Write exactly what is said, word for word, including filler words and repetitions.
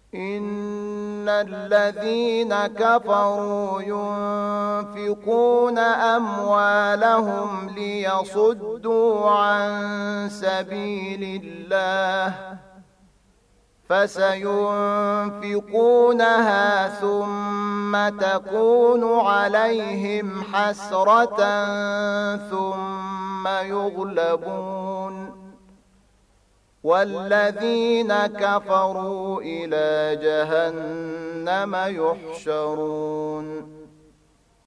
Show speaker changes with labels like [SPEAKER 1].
[SPEAKER 1] إن الذين كفروا ينفقون أموالهم ليصدوا عن سبيل الله فسينفقونها ثم تكون عليهم حسرة ثم يغلبون والذين كفروا إلى جهنم يحشرون